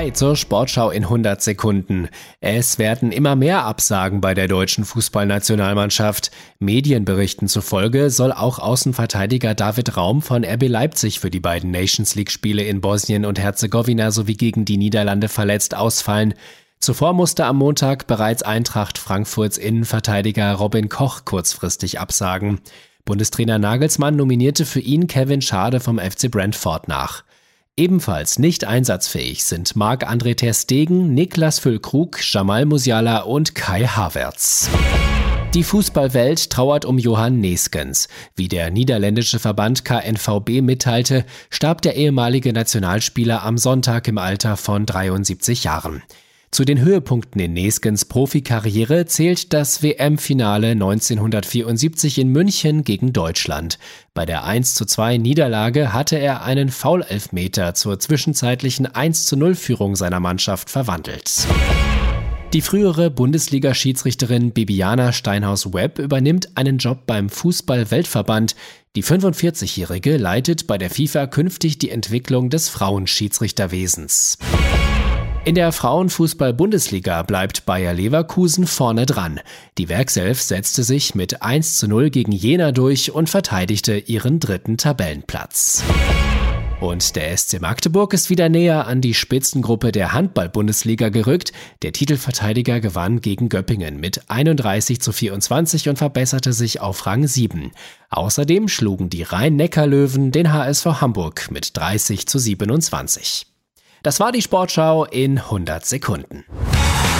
Hi zur Sportschau in 100 Sekunden. Es werden immer mehr Absagen bei der deutschen Fußballnationalmannschaft. Medienberichten zufolge soll auch Außenverteidiger David Raum von RB Leipzig für die beiden Nations-League-Spiele in Bosnien und Herzegowina sowie gegen die Niederlande verletzt ausfallen. Zuvor musste am Montag bereits Eintracht Frankfurts Innenverteidiger Robin Koch kurzfristig absagen. Bundestrainer Nagelsmann nominierte für ihn Kevin Schade vom FC Brentford nach. Ebenfalls nicht einsatzfähig sind Marc-André ter Stegen, Niklas Füllkrug, Jamal Musiala und Kai Havertz. Die Fußballwelt trauert um Johan Neeskens. Wie der niederländische Verband KNVB mitteilte, starb der ehemalige Nationalspieler am Sonntag im Alter von 73 Jahren. Zu den Höhepunkten in Neeskens Profikarriere zählt das WM-Finale 1974 in München gegen Deutschland. Bei der 1:2 Niederlage hatte er einen Foul-Elfmeter zur zwischenzeitlichen 1:0-Führung seiner Mannschaft verwandelt. Die frühere Bundesliga-Schiedsrichterin Bibiana Steinhaus-Webb übernimmt einen Job beim Fußball-Weltverband. Die 45-Jährige leitet bei der FIFA künftig die Entwicklung des Frauenschiedsrichterwesens. In der Frauenfußball-Bundesliga bleibt Bayer Leverkusen vorne dran. Die Werkself setzte sich mit 1:0 gegen Jena durch und verteidigte ihren 3. Tabellenplatz. Und der SC Magdeburg ist wieder näher an die Spitzengruppe der Handball-Bundesliga gerückt. Der Titelverteidiger gewann gegen Göppingen mit 31:24 und verbesserte sich auf Rang 7. Außerdem schlugen die Rhein-Neckar-Löwen den HSV Hamburg mit 30:27. Das war die Sportschau in 100 Sekunden.